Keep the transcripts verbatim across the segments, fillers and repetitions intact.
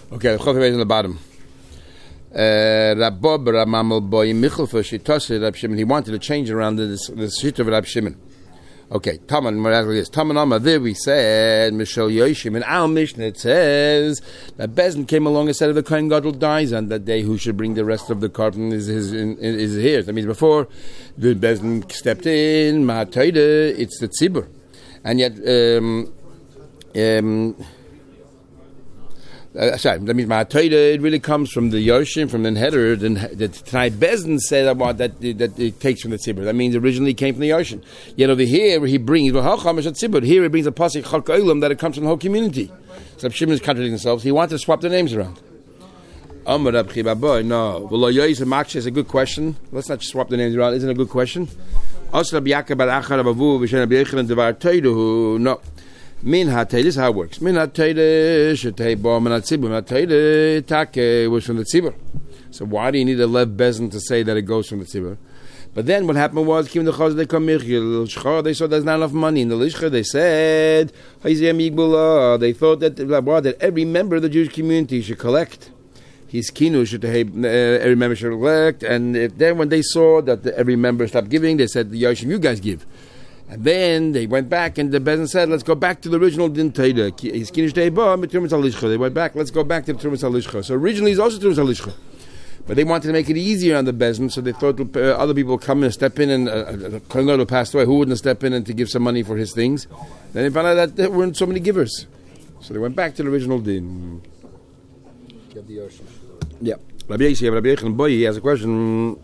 Okay, the Chokhe on the bottom. Rabbob Ramamel Boy Michel for Shitose Rab Shimon. He wanted to change around the the shit of Rab Shimon. Okay, Taman Miraculous. Taman Amma, there we said, Mishal Yoshim, in our Mishnah it says that Bezin came along and said if the Kohen Gadol dies on that day, who should bring the rest of the carbon is his is his. That means before the Bezin stepped in, Mahataida, it's the Tzibur. And yet, um, um, Uh, sorry, that means Ma'atoida, it really comes from the Yoshim, from the header. Then the Tanai Bezin said about that that it takes from the Tzibur. That means originally it came from the Yoshim. Yet over here he brings well, Tzibur. Here he brings a pasuk Chak Olam that it comes from the whole community. So Shimon is contradicting himself. He wanted to swap the names around. Amar Rab Chiba Boy, no. Well, Yois and Maksh is a good question. Let's not swap the names around. Isn't it a good question? Also, Rabbi Yaakov bar Achar Abavu v'Shen Rabbi Yochanan Devar Toidu. No. Min hatay, this is how it works. Min hatay shetay bo min hatzibur. Min hatay take was from the tzibur. So why do you need a lev bezin to say that it goes from the tzibur? But then what happened was, came the chaz they come michil. They saw there's not enough money in the lishcha. They said, they thought that that every member of the Jewish community should collect. His kinu should every member should collect. And if then when they saw that the, every member stopped giving, they said, the Yoshim, you guys give. And then they went back, and the Bezin said, let's go back to the original Din Teida. They went back, let's go back to the Tumas HaLishcha. So originally it's also Tumas HaLishcha. But they wanted to make it easier on the Bezin, so they thought uh, other people would come and step in, and uh, Kohen Gadol passed away. Who wouldn't step in and to give some money for his things? Then they found out that there weren't so many givers. So they went back to the original Din. Yeah. Rabbi Yochanan Boy, he has a question.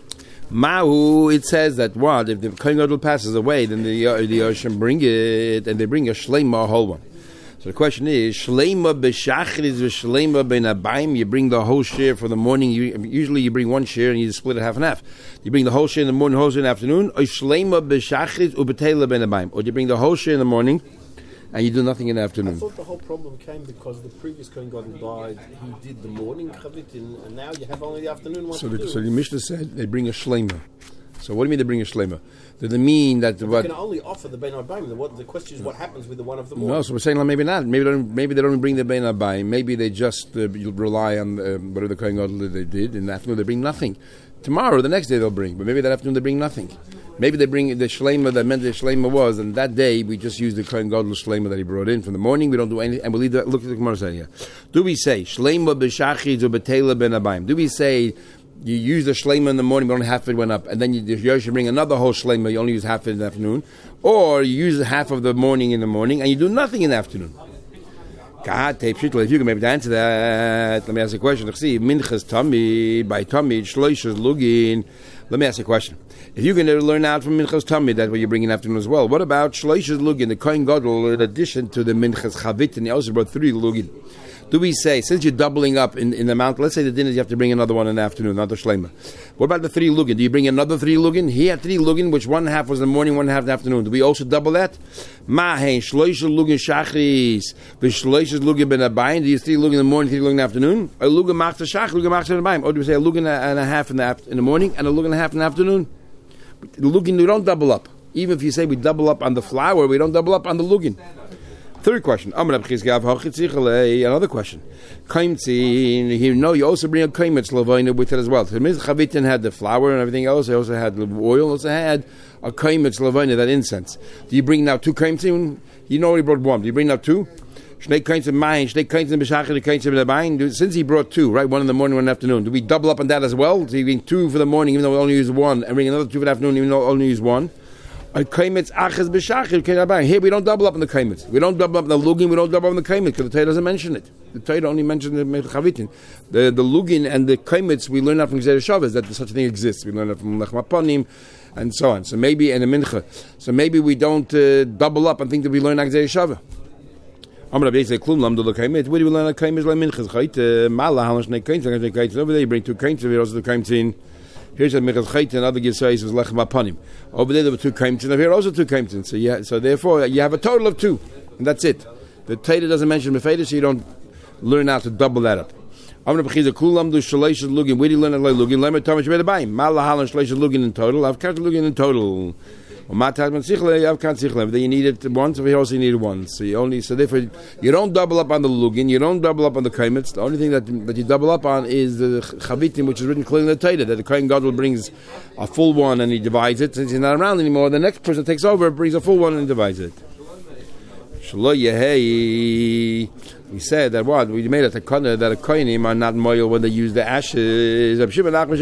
Mahu, it says that what if the Kohen Gadol passes away, then the the Yoshim bring it, and they bring a shleima, a whole one. So the question is, shleima b'shachris v'shleima b'nabayim. You bring the whole share for the morning. You, usually you bring one share and you split it half and half. You bring the whole share in the morning, whole share in the afternoon. Or shleima b'shachris u'b'teila b'nabayim. Or you bring the whole share in the morning and you do nothing in the afternoon. I thought the whole problem came because the previous Kohen Gadol died. He did the morning chavitin, and now you have only the afternoon one so to the, do. So the Mishnah said they bring a shleima. So what do you mean they bring a shleima? Do they mean that we what? can only offer the bein habayim. The, the question is what happens with the one of the morning. No, so we're saying like, maybe not. Maybe they don't. Maybe they don't bring the bein habayim. Maybe they just uh, rely on uh, whatever the Kohen Gadol they did. In the afternoon they bring nothing. Tomorrow, the next day they'll bring, but maybe that afternoon they bring nothing. Maybe they bring the shleima that meant the shleima was, and that day we just use the Kohen Gadol shleima that he brought in from the morning. We don't do anything, and we leave that. Look at the Gemara saying here. Do we say shleima b'shachid or b'teila ben abayim? Do we say you use the shleima in the morning, but only half of it went up, and then you, you should bring another whole shleima, you only use half of it in the afternoon, or you use half of the morning in the morning and you do nothing in the afternoon? God, if you can maybe answer that, let me ask a question. Minchas Tamid by Tamid Shloishes Lugin. Let me ask you a question. If you're going to learn out from Minchas Tamid, that's what you bring in the afternoon as well. What about Shloishes Lugin, the Kohen Gadol, in addition to the Minchas Chavit, and he also brought three Lugin? Do we say, since you're doubling up in, in the amount, let's say the dinner, you have to bring another one in the afternoon, another shleima. What about the three lugin? Do you bring another three lugin? He had three lugin, which one half was in the morning, one half in the afternoon. Do we also double that? Mahen, shloisha lugin shachris, v'shloisha lugin ben abayim. Do you three lugin in the morning, three lugin in the afternoon? A lugin machta shach, lugin machta ben abayim. Or do we say a lugin and a half in the, in the morning and a lugin and a half in the afternoon? The lugin, we don't double up. Even if you say we double up on the flour, we don't double up on the lugin. Third question. Another question. Kaimtzin. Here, no, you also bring a kaimetz lavaina with it as well. So Chavitin had the flour and everything else. They also had the oil. Also had a kaimetz lavaina, that incense. Do you bring now two kaimetzin? You know he brought one. Do you bring now two? Since he brought two, right, one in the morning, one in the afternoon, do we double up on that as well? Do you bring two for the morning, even though we only use one, and bring another two for the afternoon, even though we only use one? Here we don't double up on the kaimetz. We don't double up on the lugin. We don't double up on the kaimetz because the Torah doesn't mention it. The Torah only mentions the chavitin. The the lugin and the kaimetz we learn out from Gzera Shabbos that such a thing exists. We learn it from Lechem Aponim and so on. So maybe in a mincha. So maybe we don't uh, double up and think that we learn Gzera Shabbos. Where do we learn a kaimetz like minchas? Over there you bring two kaimetz. We also the kaimetz. Here's a Michal Chait, and other Gisayis is Lechem Aponim. Over there there were two Kaimtin, over here also two Kaimtin. So yeah, so therefore you have a total of two, and that's it. The Torah doesn't mention Mefeda, so you don't learn how to double that up. Where do you learn a Lugin? Lemer Tomash Bedabayim. Malahalan Shleishes Lugin in total. I've counted Lugin in total. Then you need it once, but you also need it once. So you only so therefore you don't double up on the lugin, you don't double up on the kaimitz. The only thing that that you double up on is the chavitim, which is written clearly in the Torah, that the Kohen Gadol brings a full one and he divides it. Since he's not around anymore, the next person takes over, brings a full one and divides it. We said that what we made a takana that a kohenim are not moil when they use the ashes. They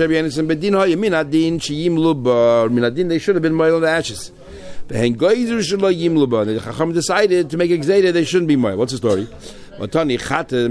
should have been moil in the ashes. The Chacham decided to make it exeded they shouldn't be moil. What's the story? It says in the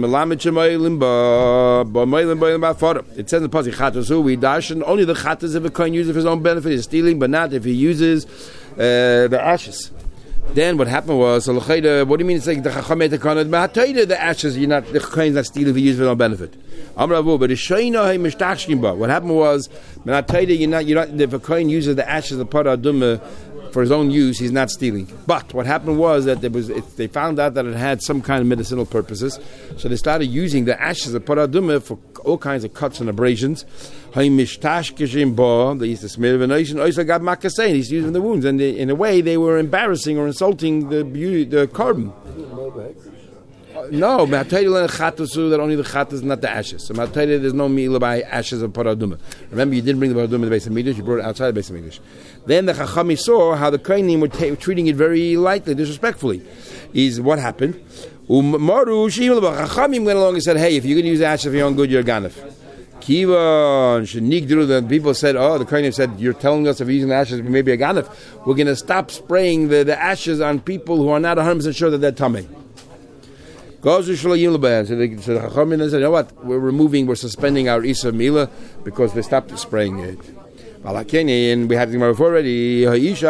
pasuk chatas we darshan only the chatas if a kohen uses for his own benefit is stealing, but not if he uses uh, the ashes. Then what happened was, what do you mean it's like the Chacham made the Kanad? The ashes, you're not, the Kohen's not stealing if you use it for no benefit. But what happened was, you're not, you're not, if a Kohen uses the ashes of Parah Adumah for his own use, he's not stealing. But what happened was that there was, it, they found out that it had some kind of medicinal purposes, so they started using the ashes of Parah Adumah for all kinds of cuts and abrasions. They used to smear the nation. Also got makasein. He used to use in the wounds, and they, in a way, they were embarrassing or insulting the beauty, the carbon. Uh, no, that only the chatas, not the ashes. So there's no meal by ashes of Parah Adumah. Remember, you didn't bring the Parah Adumah to the Beis Hamikdash; you brought it outside the Beis Hamikdash. Then the Chachami saw how the Kohanim were, ta- were treating it very lightly, disrespectfully. Is what happened. Chachamim went along and said, "Hey, if you're going to use ashes for your own good, you're a ganef." Kivan shenigdru. The people said, "Oh, the Kohanim said you're telling us if you're using the ashes, we may be a ganef. We're going to stop spraying the, the ashes on people who are not one hundred percent sure that they're tamei." So the Chachamim said, "You know what? We're removing, we're suspending our Isa Mila because they stopped spraying it." And we had the before already.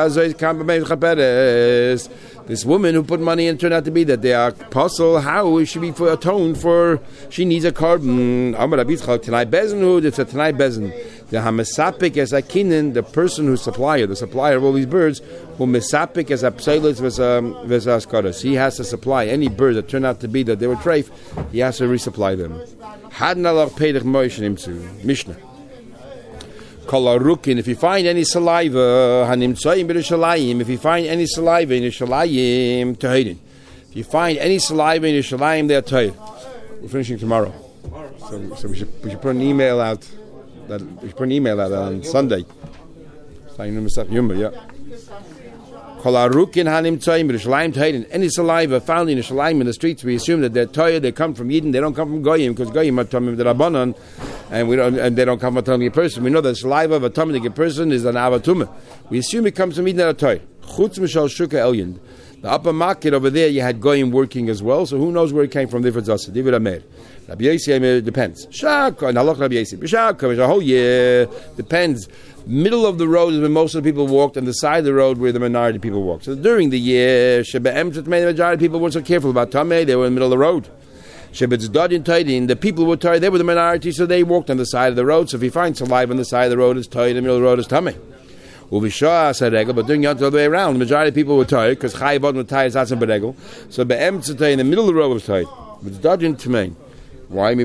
This woman who put money in turned out to be that they are apostle. How is she be for atoned for? She needs a carbon. Amar Abitchak Tanai Bezenhu. It's a Tanai Bezen. The Hamasapik as a kinin, the person who's supplier, the supplier of all these birds, who Mesapik as a psailus vesaskaras. He has to supply any bird that turned out to be that they were treif. He has to resupply them. Hadnalach Pedach Moish Nimtzu Mishnah. If you find any saliva, if you find any saliva in Yerushalayim, Tehidin. If you find any saliva in Yerushalayim, they're Tehid. We're finishing tomorrow, so, so we should we should put an email out. That we should put an email out on Sunday. Yeah. Any saliva found in Yerushalayim in the streets, we assume that they're Tehid. They come from Yidden. They don't come from Goyim, because Goyim are Tamim the Rabbanon. And we don't, and they don't come from a Talmudic person. We know that the saliva of a Talmudic person is an Avatumah. We assume it comes from Eden Atoy. Chutz Mishal Shuka Elyon. The upper market over there, you had Goyim working as well. So who knows where it came from? Different Zasa. David Amer. Rabbi Yossi depends. Shaka and Halach Rabbi Yossi. Shaka a whole year depends. Middle of the road is where most of the people walked, and the side of the road where the minority people walked. So during the year, Shebe'em the majority people weren't so careful about Tameh. They were in the middle of the road. The people were tired, they were the minority, so they walked on the side of the road. So if you find saliva on the side of the road, it's tired, in the middle of the road is tamei. But doing it the other way around, the majority of people were tired, because chayavod were tired, that's a beregel. So be'em tzatay, in the middle of the road was tired. But it's dodging tamei. Why?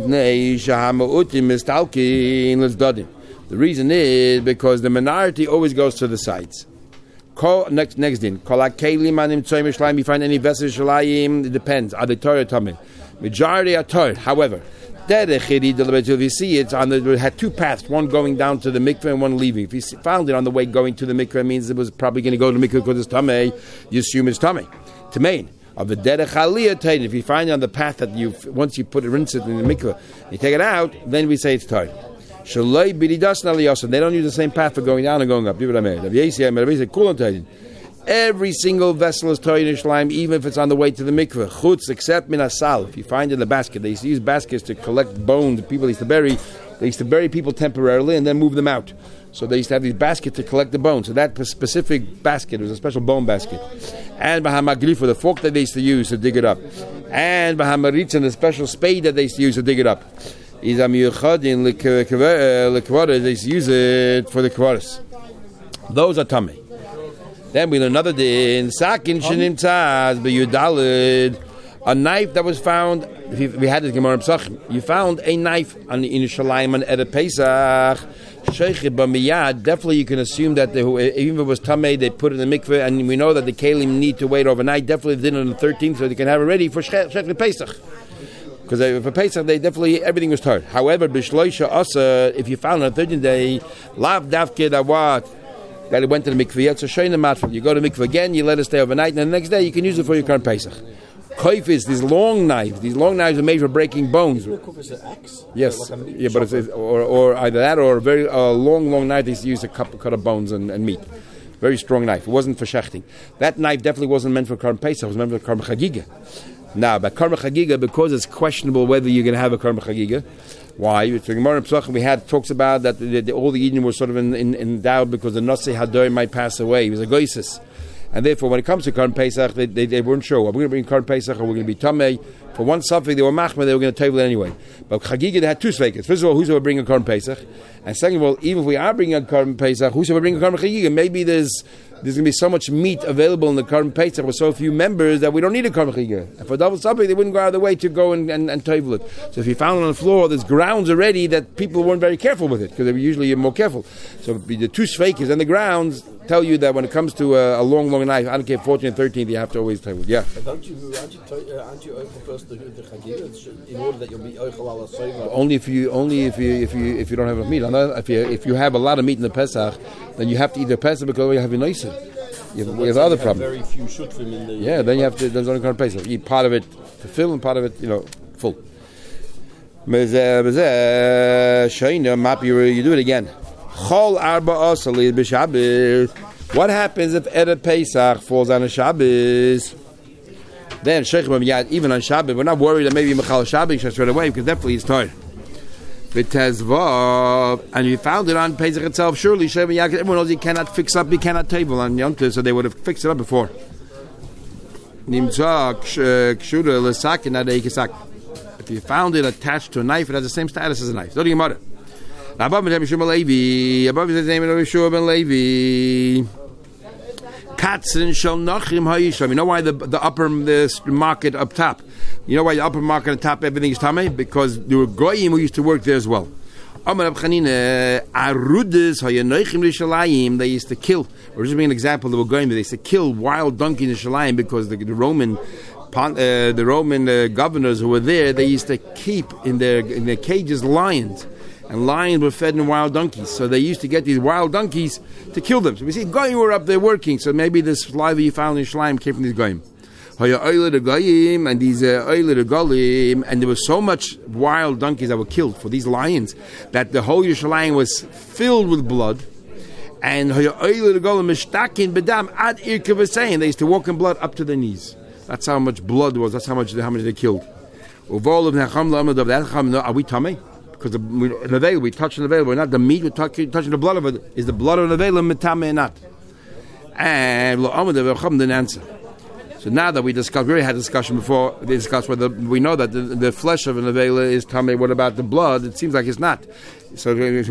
The reason is because the minority always goes to the sides. Next, next din. You find any vessels shalayim, it depends. Are they tired or tamei? Majority are tired. However, if you see it, on the, it had two paths, one going down to the mikveh and one leaving. If you found it on the way going to the mikveh, it means it was probably going to go to the mikveh because it's tamei. You assume it's tamei. Tamein. Of the derech aliyah tayin. If you find it on the path that you once you put it, rinse it in the mikveh, you take it out, then we say it's tired. Shaloi bididas naliyasan. They don't use the same path for going down and going up. Every single vessel is Torah in Yerushalayim, even if it's on the way to the mikveh. Chutz, except minasal. If you find it in the basket, they used to use baskets to collect bones. People used to bury. They used to bury people temporarily and then move them out. So they used to have these baskets to collect the bones. So that specific basket was a special bone basket. And bahamagrifah, the fork that they used to use to dig it up. And bahamaritza, the special spade that they used to use to dig it up. Is amiyuchadin lekvaras. They used to use it for the kvaras. Those are tamei. Then we learn another din. Sakin shenim tzaz b'yudalid A knife that was found, if you, we had this Gemara in Pesachim, you found a knife on in Yerushalayim on Erev Pesach. Sheikhid b'miyad, definitely you can assume that they, even if it was tamei, they put it in the mikveh, and we know that the kalim need to wait overnight. Definitely they did it on the thirteenth, so they can have it ready for Sheikhid Pesach. Because for Pesach, they definitely everything was tired. However, b'shloisha asa, if you found on the thirteenth day, lav davke dawat, that it went to the mikveh, it's a shayna matfil. You go to the mikveh again, you let it stay overnight, and the next day you can use it for your current Pesach. Koif is these long knives. These long knives are made for breaking bones. Is it axe? Yes, like yeah, but it's, or, or either that or a very uh, long, long knife they used to use to cut, cut up bones and, and meat. Very strong knife. It wasn't for shechting. That knife definitely wasn't meant for Karm Pesach. It was meant for Karm Chagiga. Now, but Karm Chagiga, because it's questionable whether you're going to have a Karm Chagiga. Why? The Gemara in Pesachim we had talks about that the, the, all the Eden were sort of in, in, in doubt because the Nasi Hadar might pass away. He was a goisis. And therefore, when it comes to Karm Pesach, they, they, they weren't sure. Are we going to bring Karm Pesach or are we going to be Tamei? For one suffix, they were Machma, they were going to table it anyway. But Chagiga, they had two sveikes. First of all, who's going to bring a Karm Pesach? And second of all, even if we are bringing a Karm Pesach, who's going to bring a Karm Chagiga? Maybe there's there's going to be so much meat available in the Karm Pesach with so few members that we don't need a Karm Chagiga. And for double suffix, they wouldn't go out of the way to go and, and, and table it. So if you found it on the floor, there's grounds already that people weren't very careful with it because they were usually more careful. So the two sveikes and the grounds tell you that when it comes to a, a long, long knife, I don't care, fourteen and thirteen, you have to always table it. Yeah. But don't you, aren't you, uh, aren't you open first the, the Chagiga in order that you'll be oichel ala soiva? Only if you, only if you, if you, if you don't have enough meat. If you, if you have a lot of meat in the Pesach, then you have to eat the Pesach because you have a nicer. You have, so you have other problems. Very few shutfim in the. Yeah, then you have to. There's only kind of Pesach. You eat part of it to fill and part of it, you know, full. You do it again. What happens if Erev Pesach falls on a Shabbos? Then even on Shabbos, we're not worried that maybe Mechal Shabbos straight away because definitely it's tired. And you found it on Pesach itself. Surely, everyone knows you cannot fix up, you cannot table on Yom Tov, so they would have fixed it up before. If you found it attached to a knife, it has the same status as a knife. Don't you matter? Above it, Above his name is Yeshua ben Levi. Katzen shall nachim ha'yisham. You know why the the upper the market up top? You know why the upper market on top everything is tamei? Because there were goyim who used to work there as well. Amar Abchanina arudes ha'yanochim l'shalayim. They used to kill. Or just being an example, they were goyim. They used to kill wild donkeys in Shalayim because the, the Roman uh, the Roman uh, governors who were there, they used to keep in their in their cages lions. And lions were fed in wild donkeys. So they used to get these wild donkeys to kill them. So we see goyim were up there working. So maybe this saliva you found in Shalayim came from these goyim. And these uh, goyim, and there was so much wild donkeys that were killed for these lions that the whole Yerushalayim was filled with blood. And they used to walk in blood up to their knees. That's how much blood was. That's how much how much they killed. Are we tamei? Because the Nevel, we touch the Nevel, we're not the meat, we're touching, touching the blood of it. Is the blood of the Nevel metame or not? And didn't answer. So now that we discussed, we already had a discussion before, we discussed whether we know that the, the flesh of a Nevel is tame, what about the blood? It seems like it's not. So the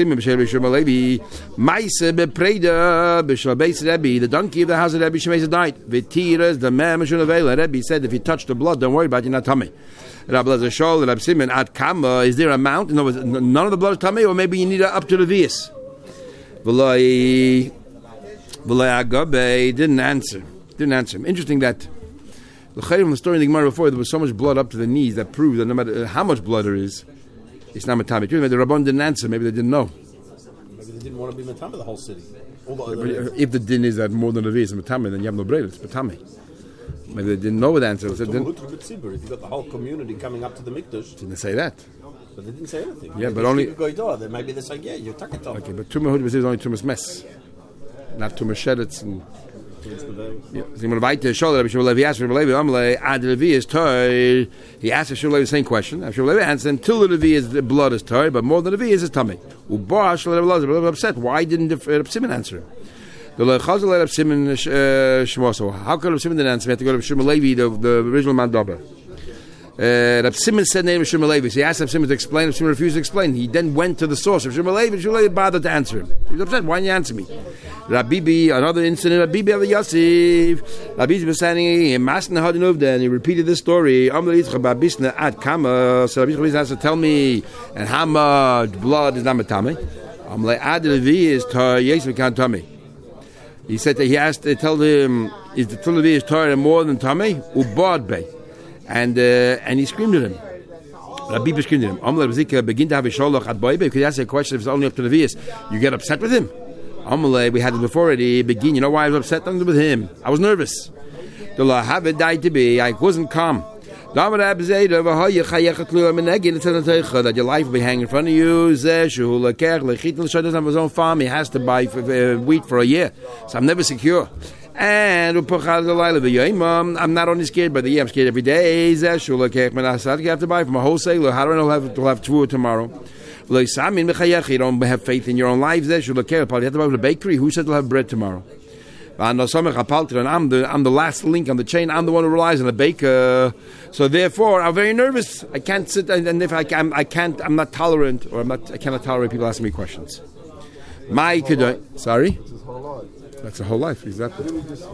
donkey of the house of Rebbe Shemesa died. V'tiras, the man of Nevel, Rebbe said, if you touch the blood, don't worry about it, you're not tame. Rabbi Lezer Shol, Rabbi Simon, at Kama, is there a mount? No, none of the blood is tamei, or maybe you need it up to the vias. V'loi, v'loi agabe, didn't answer. Didn't answer him. Interesting that the chayim from the story in the Gemara before, there was so much blood up to the knees that proves that no matter how much blood there is, it's not matame. Maybe the Rabban didn't answer. Maybe they didn't know. Maybe they didn't want to be matame the whole city. All the, the, if the din is that more than a vias is matame, then you have no bread. It's matame. Maybe they didn't know the answer. If you got the whole community coming up to the mikdash, didn't say that. But they didn't say anything. Yeah, maybe but only. Then maybe they're saying, yeah, you're talking about. Okay, but tumah hud is only tumah's mess, not tumah sheretz and. Yeah. He asked He asked Shmuel the same question. Shmuel answered until the Levi is the blood is tired, but more than the Levi is his tummy. Upset. Why didn't Reb Simon answer him? The Lechazal let Reb Simon Shmoso. How could Reb Simon didn't answer? We have to go to Shmuel Levi, the, the original Mandober. Uh, Rab Simon said name of Shmuel Levi. So he asked Rab Simon to explain. Rab Simon refused to explain. He then went to the source of Shmuel Levi. Shmuel Levi bothered to answer him. He was upset. Why didn't you answer me? Rabbi Bibi, another incident. Rabbi Bibi of Yosef. Rabbi Bibi was standing in Masna Hadinuvda, and he repeated this story. Amr Yitzchak Babisna Ad Kama. So Rabbi Bibi has to tell me, and how much blood is not matame? Amr Ad Levi is tar. Yes, we can't tummy. He said that he asked. They told him, "Is the Levi is tar more than tummy? Ubad Bay." And uh, and he screamed at him. Rabbi Bibi screamed at him. Amr Zika begin to have a sholach at boy. Because he asked a question. If it's only up to the Levius, you get upset with him. Amr, we had it before already. Begin. You know why I was upset? Nothing to do with him. I was nervous. The law have it died to be. I wasn't calm. That your life will be hanging in front of you. He doesn't have his own farm. He has to buy uh, wheat for a year. So I'm never secure. And I'm not only scared by the year, I'm scared every day. You have to buy from a wholesaler. How do I know I'll have to have tvua tomorrow? You don't have faith in your own lives. You have to buy from the bakery. Who said they'll have bread tomorrow? I'm the, I'm the last link on the chain. I'm the one who relies on the baker. So therefore, I'm very nervous. I can't sit, and if I can, I can't, I'm not tolerant, or I'm not, I cannot tolerate people asking me questions. My could sorry? That's a whole life, exactly.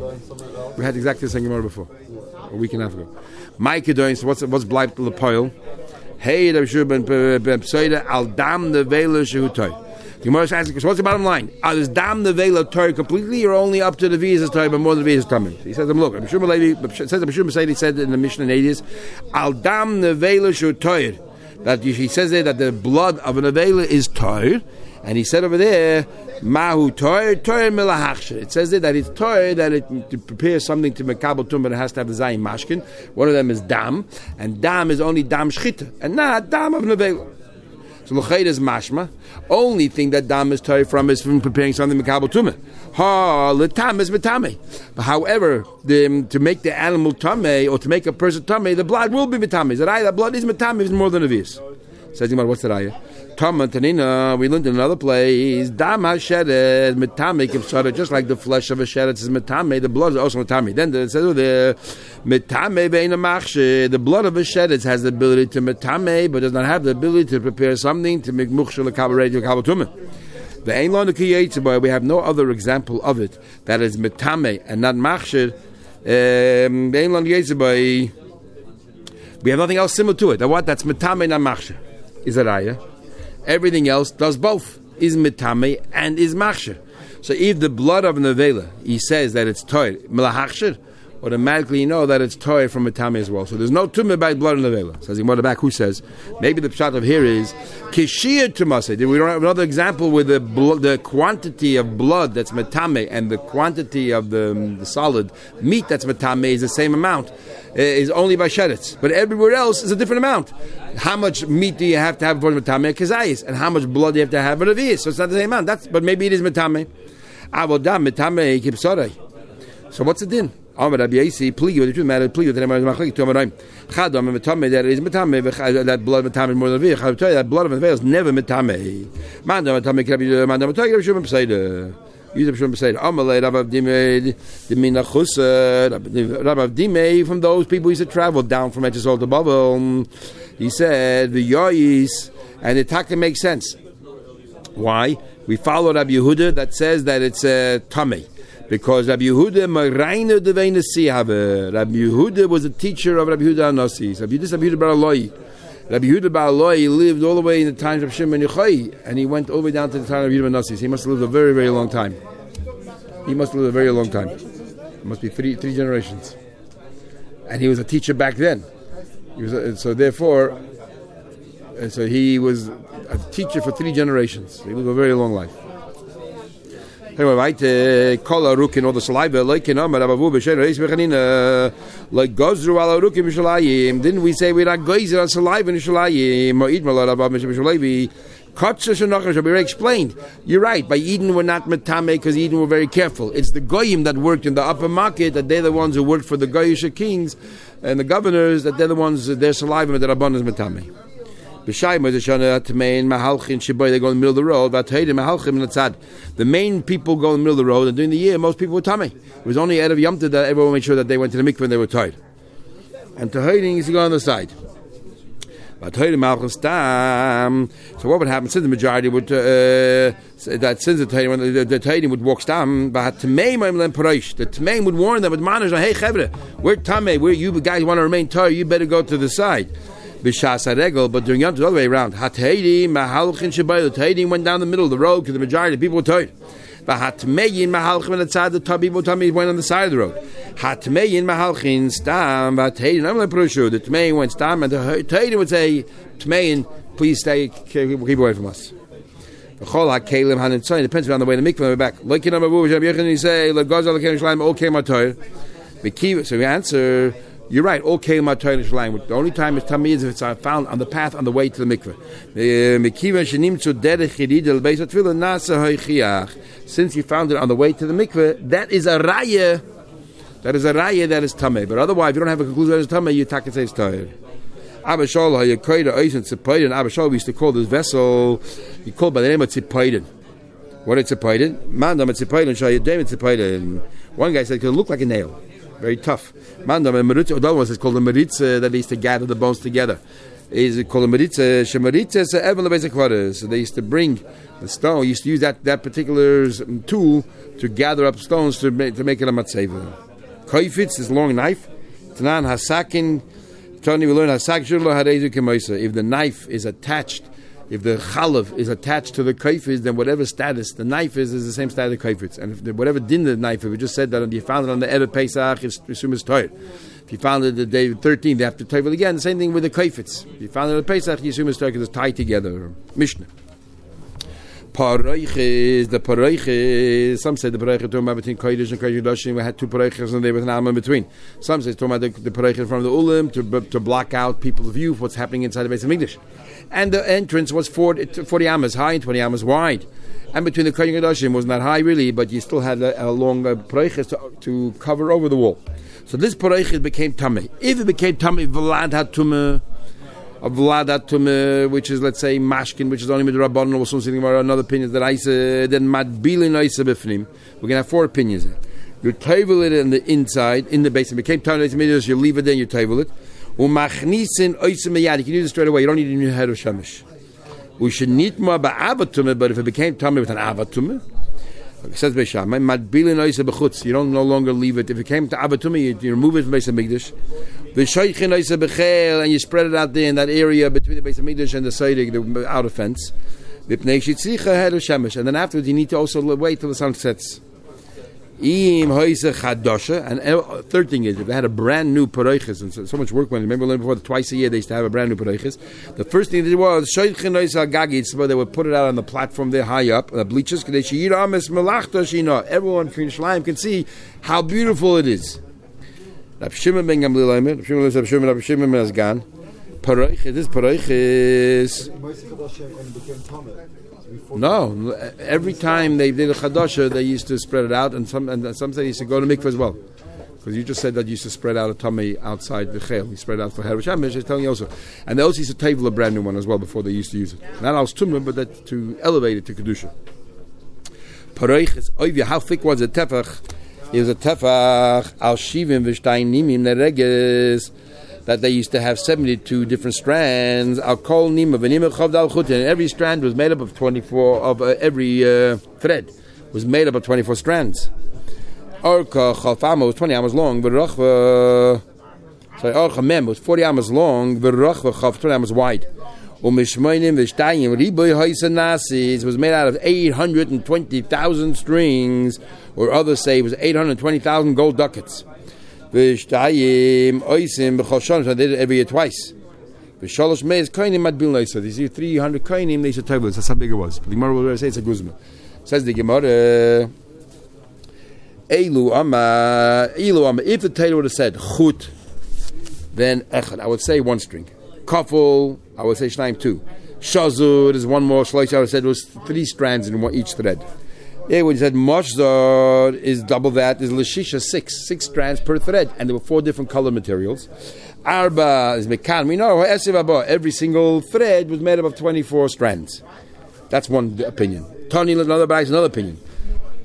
We had exactly the same Gemara before, a week and a half ago. My kedoin. So what's what's bleibt lepoil? Hey, Rabbi Shua ben Pseida al dam the vela shehutoy. The Gemara is asking, so what's the bottom line? Are this dam the vela toy completely, or only up to the visas toy, but more than the visas tummy? He says, look, Rabbi Shua Levi says Rabbi Shua Pseida said in the Mishnah in eighties, al dam the vela shehutoy. That he says there that the blood of an avela is toy, and he said over there. Mahu toy toy milahachshe. It says there that it's toy that it to prepare something to mekabel tum, but it has to have the zayin mashkin. One of them is dam, and dam is only dam shchita, and not dam of nevela. So l'chayr is mashma. Only thing that dam is toy from is from preparing something mekabel tum. Ha letam is metame. But however, the, to make the animal tame or to make a person tame, the blood will be metame. Is that right? The blood is metame is more than a vis. Says Gemara, what's the raya? Tanina, we learned in another place. Dam hashedet metame kipsara, just like the flesh of a shedet is metame, the blood is also metame. Then it says the metame beina machshe, the blood of a shedet has the ability to metame, but does not have the ability to prepare something to make muchshel kabaret kabatumah. The ein lo nekiyetz, we have no other example of it that is metame and not machshe. Um, the ein lo nekiyetz, we have nothing else similar to it. That what? That's metame not machshe. Is that ayah? Everything else does both. Is mitame and is machsher. So if the blood of an avela, he says that it's toy, melahachsher, automatically you know that it's toy from mitame as well. So there's no tumah by blood in the avela. Says Gemara back, who says, maybe the pshat of here is, kishir tumase. We don't have another example with the blood, the quantity of blood that's mitame and the quantity of the, um, the solid meat that's mitame is the same amount. Is only by sheretz, but everywhere else is a different amount. How much meat do you have to have for metame kazayis, and how much blood do you have to have for avius? So it's not the same amount. That's but maybe it is metame. Avodam metame kipsaray. So what's the din? Amar Rabbi Yasi, pligu. The truth matter, pligu. The name of machlek to Amarim. Chadam metame that is metame. That blood metame more than avius. Chadam tell you that blood of avius is never metame. Mandam metame krabi. Mandam metame krabi. Shum b'seida. Use Shum b'seida. Amalei Rav Dimei Diminachus. Rav Dimei from those people who used to travel down from Etzol to Babel. He said the yoyis, and the taka makes sense. Why? We follow Rabbi Yehuda that says that it's a uh, tummy. Because Rabbi Yehuda Maraina Devena Sihave. Rabbi Yehuda was a teacher of Rabbi Yehuda Anasi. Rabbi Yehuda Rabbi Yehuda Bar Eloi. Rabbi Yehuda Bar Eloi lived all the way in the times of Shimon Yochai, and he went all the way down to the time of Yehuda Anasi. He must have lived a very, very long time. He must have lived a very long time. It must be three three generations. And he was a teacher back then. He was a, so therefore, and so he was a teacher for three generations. He lived a very long life. Anyway, right? Kol arukin all the saliva like in Amar Abavu b'shein reis b'chanina like gozru al arukin b'shalayim. Didn't we say we're not gozer on saliva in shalayim? Ma'id malad Abav b'shalayi. Katsha shenachar shall be explained. You're right. By Eden we're not metame because Eden were very careful. It's the goyim that worked in the upper market, that they're the ones who worked for the goyish kings and the governors, that they're the ones their saliva that Rabban is metame. They go in the middle of the road. The main people go in the middle of the road, and during the year, most people were tummy. It was only out of Yom Tov that everyone made sure that they went to the mikveh when they were tired. And Tehidim is to go on the side. But Malchus Stam. So what would happen? Since the majority would, uh, that since the Taidim, the, the Taidim would walk Stam, but Tamei Maimlen Paraish, the Tamei would warn them, would monitor, hey Chevre, we're Tamei, where you guys want to remain Torah, you better go to the side. B'shas haregel, but during Yom Tov, the other way around. Hateidim mahalchin shabayil. The Taidim went down the middle of the road because the majority of the people were tired. Hatmeyin mahalchin outside the top people went on the side of the road. Hatmeyin mahalchin stam. Hateidim I'm like Prushu. The Tmeyin went stam, and the Taidim would say, Tmeyin, please stay, keep away from us. Chol hakelim hanintzai. Depends on the way the mikvah back. Like you know, you say, "Let Gaza lekelim shleim all came out Torah." So we answer. You're right. All came out Torah shleim. The only time it's tamid is if it's found on the path on the way to the mikveh. Since you found it on the way to the mikveh, that is a raya. That is a raya that is tameh. But otherwise, if you don't have a conclusion that is tameh, you take it says Torah. Abishol hayakoida oisen tzipaydin. Abishol we used to call this vessel. He called by the name of tzipaydin. What is tzipaydin? Mandam tzipaydin. Shayadem tzipaydin. One guy said it could look like a nail. Very tough. Mandam and meritza. Another one is called the meritza that they used to gather the bones together. Is called a meritza. Shemeritza is even the basic quarters. So they used to bring the stone. Used to use that, that particular tool to gather up stones to make to make it a matzeva. Koifitz is a long knife. Tanan hasakin. Tony we learn hasak shurlo harezu kemoisa. If the knife is attached, if the chalav is attached to the kaifitz, then whatever status the knife is is the same status of the kaifitz. And if the, whatever din the knife, if we just said that and you found it on the Erev Pesach, it's assume it's toir. If you found it the day thirteenth, they have to toir it again. The same thing with the kaifitz. If you found it on Pesach, you assume it's toir because it's tied together. Mishnah. Paroiches, the paroiches. Some say the paroiches talking about between kodesh and kodesh dashim. We had two paroiches and there was an alma in between. Some say it's talking about the, the paroiches from the ulim to to block out people's view of what's happening inside the Beis Hamikdash. And the entrance was forty, forty amas high and twenty amas wide. And between the kodesh and dashim was not high really, but you still had a, a long uh, paroiches to to cover over the wall. So this paroiches became tamei. If it became tamei, vlad hatumah. Of Vladatum, which is, let's say, Mashkin, which is only Midrabanan, or something about another opinion that I said, then Madbilin Isa Bifnim. We're going to have four opinions there. You table it in the inside, in the base, it became Tana Midrash, you leave it there, you table it. Umachnisin Isa Meyad, you can use it straight away, you don't need a new head of Shamish. We should need more Ba'avatum, but if it became Tana with an Avatum, it says Beishamai, Madbilin Isa Bechutz, you don't no longer leave it. If it came to Avatum, you, you remove it from Beis Hamikdash. And you spread it out there in that area between the Beis Hamikdash and the Seidig, the outer fence. And then afterwards, you need to also wait till the sun sets. And third thing is, if they had a brand new paroiches, and so, so much work went, remember we learned before, twice a year they used to have a brand new paroiches. The first thing they did was, they would put it out on the platform there high up, the bleachers, everyone from Yerushalayim can see how beautiful it is. Rav Shimon ben Gamliel, Rav Shimon lives Rav Shimon, Rav Shimon ben Azgan. Paroiches, this paroiches. No, every time they did a chadasha, they used to spread it out, and some and some say they used to go to mikveh as well, because you just said that you used to spread out a tummy outside the chel. You spread out for her. Which I'm just telling you also, and they also used to table a brand new one as well before they used to use it. Not als tumah, but that to elevate it to kedusha. Paroiches, oivya, how thick was it? Tefach. It was a tefach al shivim v'shtein nimim nereges that they used to have seventy-two different strands. Al kol nima v'nima chavd al chutin. And every strand was made up of twenty-four. Of uh, every uh, thread was made up of twenty-four strands. Orka chalfama was twenty amas long. V'rachva sorry, orka mem was forty amas long. V'rachva chav twenty amas wide. Umishmoinim v'shtayim riboy hoysanasis was made out of eight hundred and twenty thousand strings, or others say it was eight hundred twenty thousand gold ducats. V'shtayim oisim b'choshonim, so they did it every year twice. V'sholosh meis koinim madbil noisa. These are three hundred koinim. They said tables. That's how big it was. But the Gemara will say it's a guzma. Says the Gemara, Elu amma, Elu amma. If the Torah would have said chut, then echad, I would say one string. Kafel, I would say shnaim two. Shazur is one more. Shlosh, I would say it was three strands in one, each thread. Yeah, when you said moshzor is double that, is lashisha six, six strands per thread, and there were four different color materials. Arba is mekan. We know every single thread was made up of twenty-four strands. That's one opinion. Tani another by another opinion.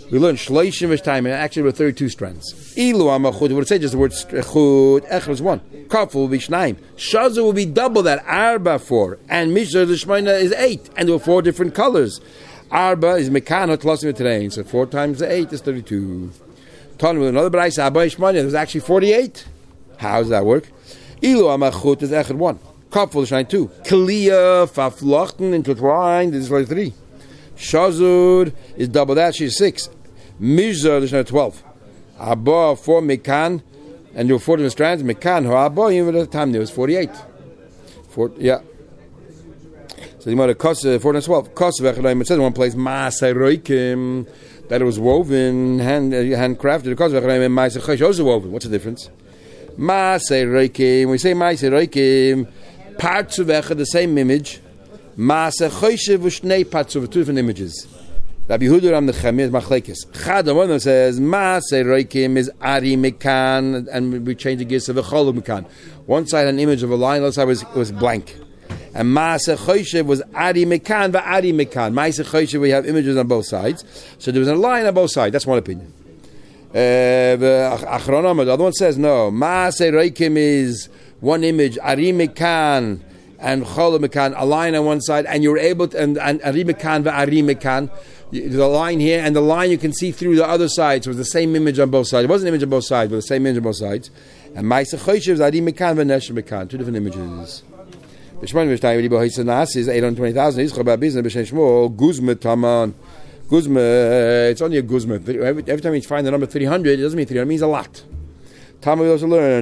We learned shleishim v'shtayim, and actually there were thirty-two strands. Ilu amachud, would it say just the word chud, echad is one. Kafel will be shnaim. Shazu will be double that, arba four. And mishra the shmeina is eight, and there were four different colors. Arba is mekan hotlosim v'terein, so four times the eight is thirty-two. Talmud with another brayso, abba shmeina, there was actually forty-eight. How does that work? Ilu amachud is echad one. Kafel is shnaim two. Kaliya, faflochten, intertwined, this is like three. Shazur is double that, she's six. Mizar is now twelve. Abba four mekan, and there were four different strands. Mekan ho abba, even at the time there was forty-eight. Four, yeah. So you might have cost uh, four and twelve. Cost it says in one place maaseroikim that it was woven, hand uh, handcrafted. Cost maaseroikim also woven. What's the difference? Maaseroikim. When we say maaseroikim, parts of the same image. Maaseroikim v'shnei parts of two different images. Rabbi Yehuda Ram Nechemia is machlekes. Chad one of them says Maaseh Roikim is Ari Mekan, and we change the gist of a Cholov Mekan. One side an image of a line, the other side was was blank. And Maaseh Choshev was Ari Mekan va Ari Mekan. Maaseh Choshev we have images on both sides, so there was a line on both sides. That's one opinion. Uh, the Achronom, the other one says no. Maaseh Roikim is one image Ari Mekan and Cholov Mekan, a line on one side, and you were able to and, and Ari Mekan va Ari Mekan. There's a line here, and the line you can see through the other side. So it was the same image on both sides. It wasn't an image on both sides, but the same image on both sides. And Ma'aseh Choshev is Adi Mekan v'Nesh Mekan. Two different images. B'Shmon v'Shtayim v'Ribo Hisanas is eight hundred twenty thousand. Yischa ba'Bizna b'Shem Shmuel Guzma Taman. Guzma. It's only a Guzma. Every, every time you find the number three hundred, it doesn't mean three hundred. It means a lot. Taman we also learn.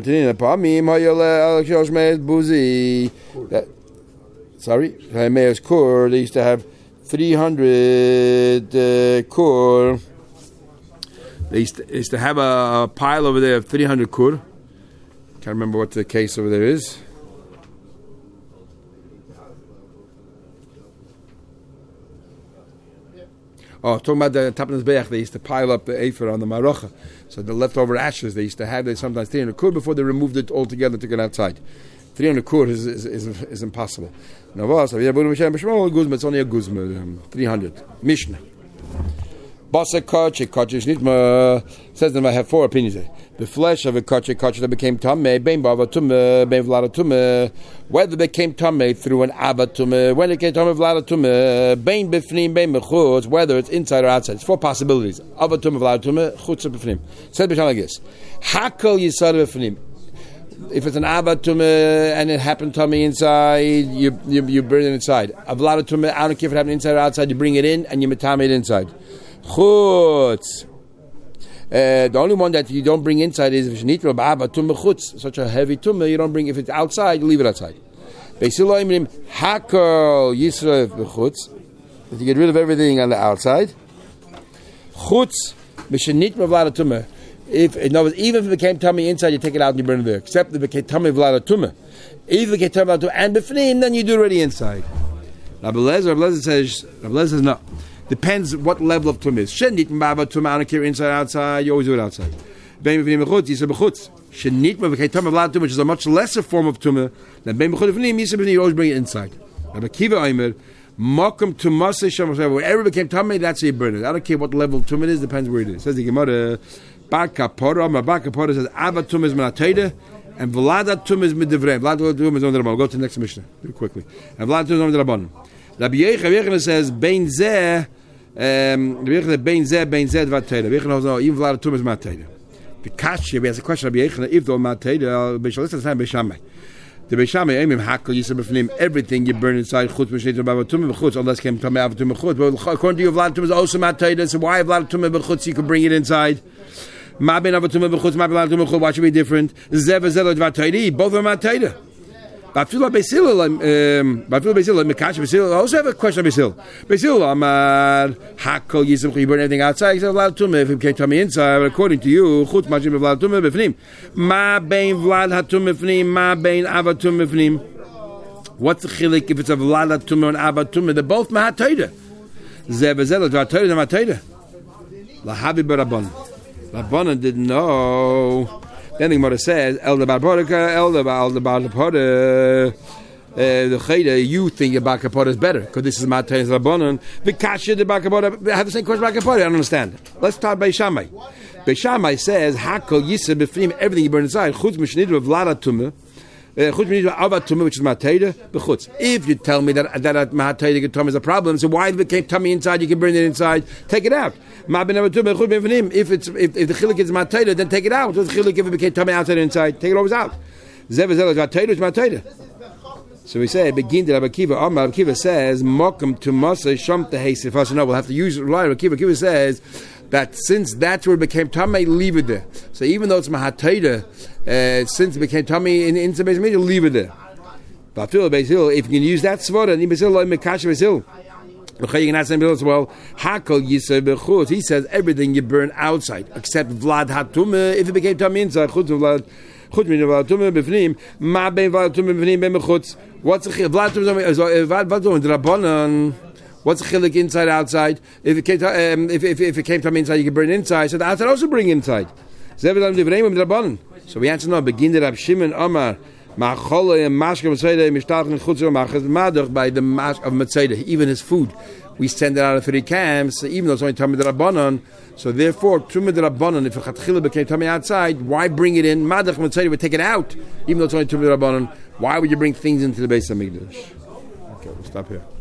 That, sorry, Meir's Kur. They used to have three hundred uh, kur. They used, to, they used to have a, a pile over there of three hundred kur. Can't remember what the case over there is. Oh, talking about the Tapnas Beach, they used to pile up the Efer on the Marocha. So the leftover ashes, they used to have they sometimes three hundred kur before they removed it altogether and took it outside. three hundred kur is, is, is, is impossible. Now, it's only a guzma, um, three hundred. Mishnah. Basa kach, kach nitma. Says that I have four opinions there. The flesh of a kach, kach that became tameh, bein bava tumeh, bein vlada tumeh. Whether it became tameh through an abba tumeh, when it came tameh vlada tumeh, bein bifnim, bein mechutz, whether it's inside or outside. It's four possibilities. Abba tumeh, vlada tumeh, chutz bifnim. Said b'shal like this. Hakol yisad bifnim. If it's an abba tumeh and it happened to me inside, you you, you burn it inside. Avlada tumeh, I don't care if it happened inside or outside. You bring it in and you metame it inside. Chutz. Uh, the only one that you don't bring inside is if it's nitra abba tumeh chutz, such a heavy tumeh. You don't bring. If it's outside, you leave it outside. Beisilo imrim hakol yisrael b'chutz. That you get rid of everything on the outside. Chutz mishenitra avlada tumeh. If in other words, even if it became tummy inside, you take it out and you burn it there. Except if it became tummy vlada tumah, if it became tummy vlada tumah and b'fnim, then you do it already inside. Rabbi Lezer, Rabbi Lezer says, Rabbi Lezer says no. Depends what level of tumah is. Shenit m'baba tumah, I don't care inside outside. You always do it outside. Bein b'fnim b'chutz, yisah b'chutz. Shenit m'became tumah vlada tumah, which is a much lesser form of tumah than bein b'chutz b'fnim, yisah b'fnim. You always bring it inside. Rabbi Kiva Omer, makom tumaseh shem, wherever it became tumah, that's how you burn it. I don't care what level of tumah it is. Depends where it is. Says the Gemara. Bar Kapora, my Bar Kapora says Abba Tum is Menatayda and Vlada Tum is Midivrei. Vlada Tum is on the Rabban. Go to the next Mishnah, do it quickly. And Vlada Tum is on the Rabban. Rabbi Yechon says Bein Zeh, Rabbi Yechon Bein Zeh, Bein Zeh Dvatayda. Rabbi Yechon knows even Vlada Tum is Menatayda. The Kasha, we ask a question. Rabbi Yechon, if they're Menatayda, Beishalis is not Beishamai. The Beishamai, Emim Hakol Yisab B'Fnim, everything you burn inside Chutz Mishnei Rabba Tum B'Chutz, unless came Tum Abba Tum B'Chutz. But according to you, Vlada Tum is also Menatayda. So why Vlada Tum B'Chutz? You can bring it inside. Ma ben avatumah b'chutz, ma ben avatumah b'chutz. Why should be different? Zev v'zel d'vatayri. Both are matayda. Ba'fila b'sil, ba'fila b'sil, mekash b'sil. I also have a question on b'sil. B'sil, amar hakol yisem. You burn everything outside. You say vlad tumah. If it came to me inside, according to you, chutz machim vlad tumah b'fnim. Ma ben vlad hatumah b'fnim. Ma ben avatumah b'fnim. What's the chilik if it's a vlad hatumah and avatumah? They're both matayda. Zev v'zel d'vatayri. They're matayda. Lahavi b'rabban. Rabbanan didn't know. Then the Gemara says, El de Barbarika, El de Bar de Barbarika. the chayda, you think your bakapot is better because this is Matay's Rabbanon. The kasha the bakapot have the same question bakapot. I don't understand. Let's talk by Shammai. By Shammai says hakol yisah b'fnim everything you burn inside. Chutz mishnidru v'lada tumah. Chutz mishnidru ava tumah, which is Matayda b'chutz. If you tell me that that Matayda tumah is a problem, so why if it became tummy inside? You can burn it inside. Take it out. If it's if, if the chilik is Matayda, then take it out. What's the chilik if it became tummy outside and inside? Take it always out. Zev is Matayda is Matayda. So we say, begin to Rabbi Akiva. Amar Rabbi Akiva says, "Mokum to Masa Sham Tehesif." No, we'll have to use rely. Rabbi Akiva. Akiva says that since that's where it became tamei, leave it there. So even though it's mahatayda, uh, since it became tamei in in the Beis Hamikdash, leave it there. But if you can use that svara, and Beis Hillel mekash Beis Hillel. You can ask him as well. Hakol yisay bechutz. He says everything you burn outside except vlad hatume. If it became tamei inside, chutz vlad. What's the vlad tumah? What's the chilik inside outside? If it came to, um, if, if if it came to inside, you can burn inside. So the outside also bring inside. So we answer no. Begin the Rab Shimon Amar ma'achol mashka mitzayda mishtach nechutz machas madach by the mash of mitzayda. Even his food, we send it out of three camps. Even though it's only tamid rabbanon. So therefore, Tumah Rabbanon, if a Chatchila became Tumah outside, why bring it in? Madach Mitzayda would take it out, even though it's only Tumah Rabbanon. Why would you bring things into the Beis Hamikdash? Okay, we'll stop here.